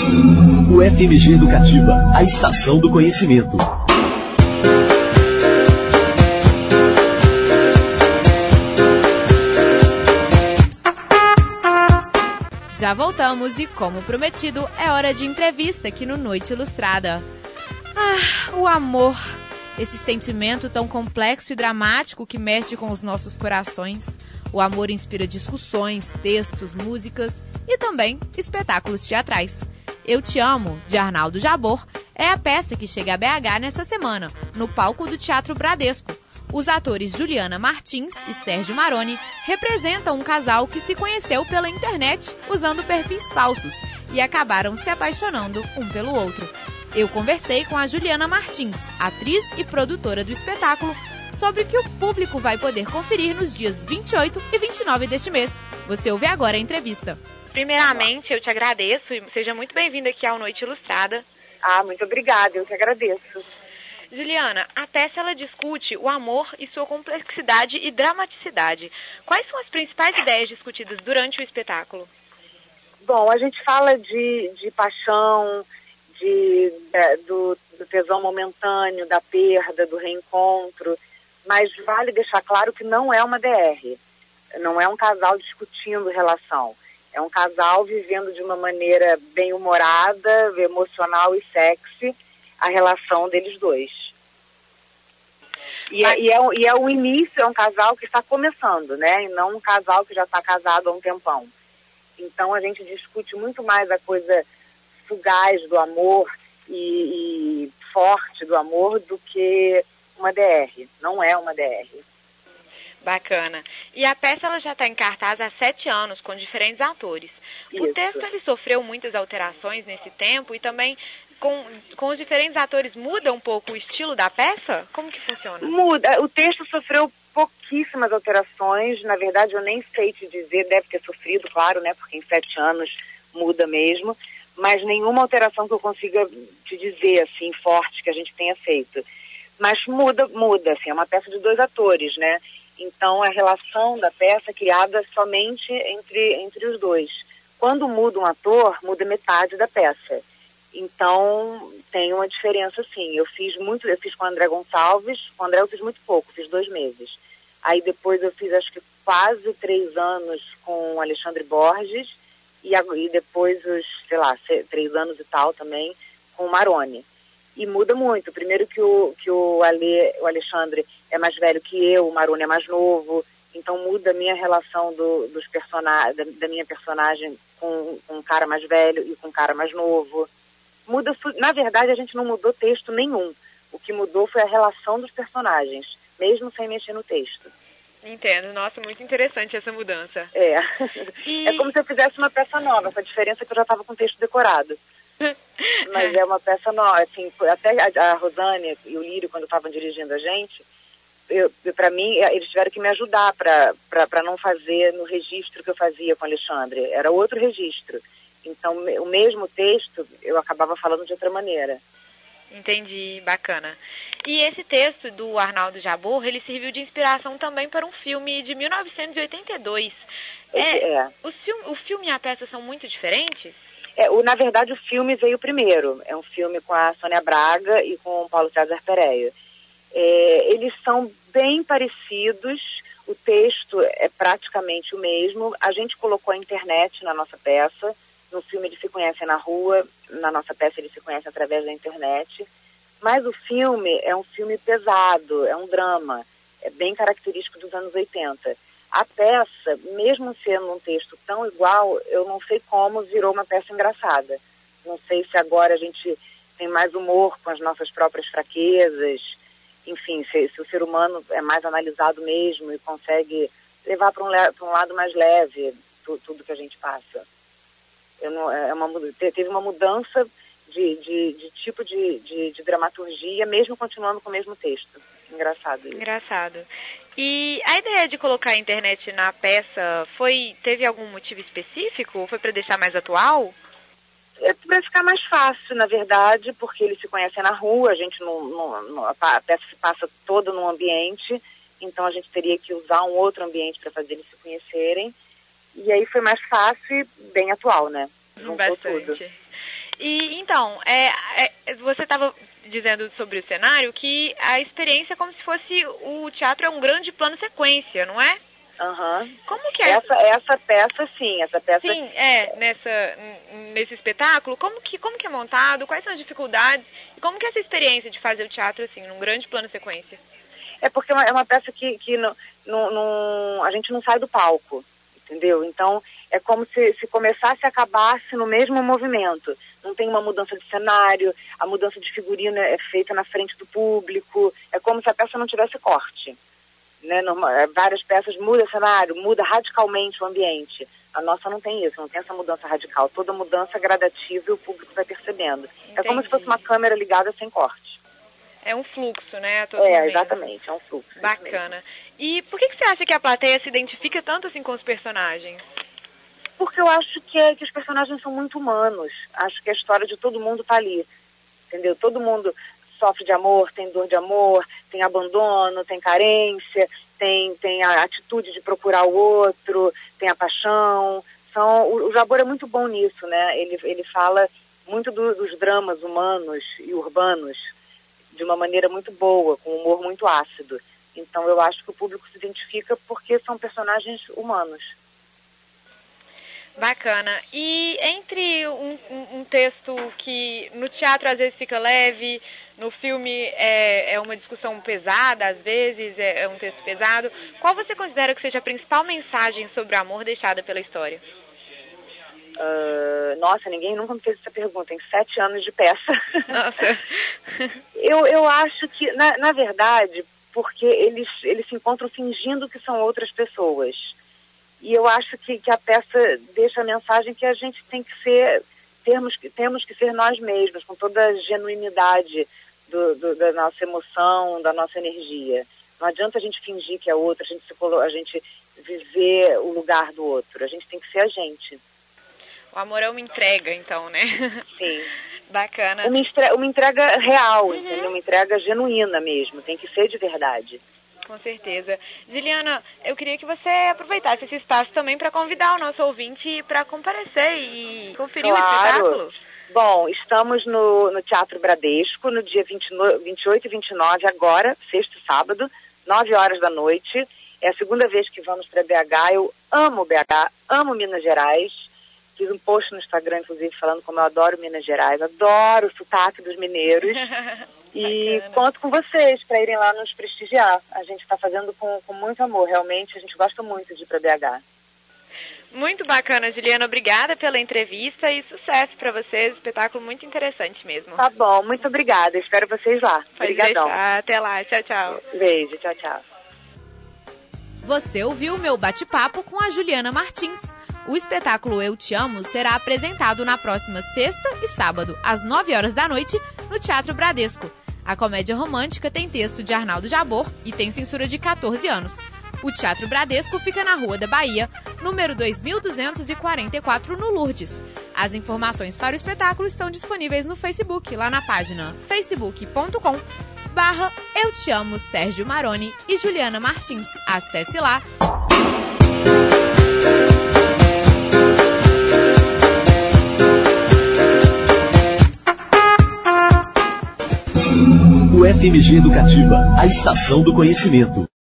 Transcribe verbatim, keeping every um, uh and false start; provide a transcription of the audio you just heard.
O F M G Educativa, a estação do conhecimento. Já voltamos e, como prometido, é hora de entrevista aqui no Noite Ilustrada. Ah, o amor, esse sentimento tão complexo e dramático que mexe com os nossos corações. O amor inspira discussões, textos, músicas e também espetáculos teatrais. Eu Te Amo, de Arnaldo Jabor, é a peça que chega a B H nesta semana, no palco do Teatro Bradesco. Os atores Juliana Martins e Sérgio Maroni representam um casal que se conheceu pela internet usando perfis falsos e acabaram se apaixonando um pelo outro. Eu conversei com a Juliana Martins, atriz e produtora do espetáculo, sobre o que o público vai poder conferir nos dias vinte e oito e vinte e nove deste mês. Você ouve agora a entrevista. Primeiramente, eu te agradeço e seja muito bem-vinda aqui ao Noite Ilustrada. Ah, muito obrigada, eu que agradeço. Juliana, a peça ela discute o amor e sua complexidade e dramaticidade. Quais são as principais ideias discutidas durante o espetáculo? Bom, a gente fala de, de paixão, de, de, do, do tesão momentâneo, da perda, do reencontro, mas vale deixar claro que não é uma D R, não é um casal discutindo relação, é um casal vivendo de uma maneira bem-humorada, emocional e sexy, a relação deles dois. E é, e, é, e é o início, é um casal que está começando, né? E não um casal que já está casado há um tempão. Então a gente discute muito mais a coisa fugaz do amor e, e forte do amor do que uma D R. Não é uma D R. Bacana. E a peça ela já está em cartaz há sete anos, com diferentes atores. Isso. O texto ele sofreu muitas alterações nesse tempo e também com, com os diferentes atores muda um pouco o estilo da peça? Como que funciona? Muda. O texto sofreu pouquíssimas alterações. Na verdade, eu nem sei te dizer, deve ter sofrido, claro, né? Porque em sete anos muda mesmo. Mas nenhuma alteração que eu consiga te dizer, assim, forte, que a gente tenha feito. Mas muda, muda, assim, é uma peça de dois atores, né? Então, a relação da peça é criada somente entre, entre os dois. Quando muda um ator, muda metade da peça. Então, tem uma diferença, sim. Eu fiz muito, eu fiz com o André Gonçalves, com o André eu fiz muito pouco, fiz dois meses. Aí depois eu fiz, acho que quase três anos com o Alexandre Borges, e, e depois os, sei lá, três anos e tal também com o Maroni. E muda muito. Primeiro que o, que o, Ale, o Alexandre é mais velho que eu, o Maroni é mais novo, então muda a minha relação do, dos personagens, da, da minha personagem com, com um cara mais velho e com um cara mais novo. Muda, na verdade, a gente não mudou texto nenhum. O que mudou foi a relação dos personagens, mesmo sem mexer no texto. Entendo. Nossa, muito interessante essa mudança. É. E... É como se eu fizesse uma peça nova. A diferença é que eu já estava com o texto decorado. Mas é uma peça nova, assim, até a, a Rosane e o Lírio, quando estavam dirigindo a gente, eu, eu, para mim, eles tiveram que me ajudar para não fazer no registro que eu fazia com o Alexandre. Era outro registro. Então, o mesmo texto, eu acabava falando de outra maneira. Entendi, bacana. E esse texto do Arnaldo Jabor, ele serviu de inspiração também para um filme de mil novecentos e oitenta e dois. É, é. O, filme, o filme e a peça são muito diferentes? É, o, na verdade, o filme veio primeiro. É um filme com a Sônia Braga e com o Paulo César Pereira. É, eles são bem parecidos, o texto é praticamente o mesmo. A gente colocou a internet na nossa peça. No filme eles se conhecem na rua, na nossa peça eles se conhecem através da internet. Mas o filme é um filme pesado, é um drama, é bem característico dos anos oitenta. A peça, mesmo sendo um texto tão igual, eu não sei como virou uma peça engraçada. Não sei se agora a gente tem mais humor com as nossas próprias fraquezas, enfim, se, se o ser humano é mais analisado mesmo e consegue levar para um, para um lado mais leve tu, tudo que a gente passa. Eu não, é uma, teve uma mudança de, de, de tipo de, de, de dramaturgia, mesmo continuando com o mesmo texto. Engraçado isso. Engraçado. E a ideia de colocar a internet na peça foi, teve algum motivo específico? Ou foi para deixar mais atual? É para ficar mais fácil, na verdade, porque eles se conhecem na rua, a gente não, não, não, a peça se passa toda num ambiente, então a gente teria que usar um outro ambiente para fazer eles se conhecerem. E aí foi mais fácil e bem atual, né? Juntou Bastante. tudo. E então, é, é, você estava dizendo sobre o cenário que a experiência é como se fosse o teatro é um grande plano sequência, não é? Uhum. Como que é? Essa, essa peça, sim, essa peça... Sim, é, nessa, nesse espetáculo, como que, como que é montado, quais são as dificuldades, e como que é essa experiência de fazer o teatro, assim, num grande plano sequência? É porque é uma, é uma peça que, que no, no, no, a gente não sai do palco, entendeu? Então, é como se, se começasse e acabasse no mesmo movimento. Não tem uma mudança de cenário, a mudança de figurino é feita na frente do público, é como se a peça não tivesse corte. Né, normal, várias peças muda cenário, muda radicalmente o ambiente. A nossa não tem isso, não tem essa mudança radical. Toda mudança gradativa e o público vai percebendo. Entendi. É como se fosse uma câmera ligada sem corte. É um fluxo, né? A todo é, momento. Exatamente, é um fluxo. Bacana. E por que, que você acha que a plateia se identifica tanto assim com os personagens? Porque eu acho que, é, que os personagens são muito humanos. Acho que a história de todo mundo tá ali. Entendeu? Todo mundo sofre de amor, tem dor de amor, tem abandono, tem carência, tem, tem a atitude de procurar o outro, tem a paixão. São, o, o Jabor é muito bom nisso, né? Ele, ele fala muito do, dos dramas humanos e urbanos de uma maneira muito boa, com um humor muito ácido. Então eu acho que o público se identifica porque são personagens humanos. Bacana. E entre um, um, um texto que no teatro às vezes fica leve, no filme é, é uma discussão pesada, às vezes é, é um texto pesado, qual você considera que seja a principal mensagem sobre o amor deixada pela história? Uh, nossa, ninguém nunca me fez essa pergunta, em sete anos de peça. Nossa. eu, eu acho que, na, na verdade, porque eles, eles se encontram fingindo que são outras pessoas. E eu acho que, que a peça deixa a mensagem que a gente tem que ser, temos que, temos que ser nós mesmos, com toda a genuinidade do, do, da nossa emoção, da nossa energia. Não adianta a gente fingir que é outra, a gente, se, a gente viver o lugar do outro. A gente tem que ser a gente. O amor é uma entrega, então, né? Sim. Bacana. Uma, estre, uma entrega real, uhum. Entendeu? Uma entrega genuína mesmo, tem que ser de verdade. Com certeza. Juliana, eu queria que você aproveitasse esse espaço também para convidar o nosso ouvinte para comparecer e conferir claro. O espetáculo. Bom, estamos no, no Teatro Bradesco no dia vinte, vinte e oito e vinte e nove, agora, sexta e sábado, nove horas da noite. É a segunda vez que vamos para B H. Eu amo B H, amo Minas Gerais. Fiz um post no Instagram, inclusive, falando como eu adoro Minas Gerais, adoro o sotaque dos mineiros. E conto com vocês para irem lá nos prestigiar. A gente está fazendo com, com muito amor, realmente. A gente gosta muito de ir para B H. Muito bacana, Juliana. Obrigada pela entrevista e sucesso para vocês. Espetáculo muito interessante mesmo. Tá bom, muito obrigada. Espero vocês lá. Obrigadão. Até lá. Tchau, tchau. Beijo, tchau, tchau. Você ouviu o meu bate-papo com a Juliana Martins. O espetáculo Eu Te Amo será apresentado na próxima sexta e sábado, às nove horas da noite, no Teatro Bradesco. A comédia romântica tem texto de Arnaldo Jabor e tem censura de catorze anos. O Teatro Bradesco fica na Rua da Bahia, número dois mil duzentos e quarenta e quatro, no Lourdes. As informações para o espetáculo estão disponíveis no Facebook, lá na página facebook ponto com barra Eu Te Amo Sérgio Maroni e Juliana Martins. Acesse lá. U F M G Educativa, a estação do conhecimento.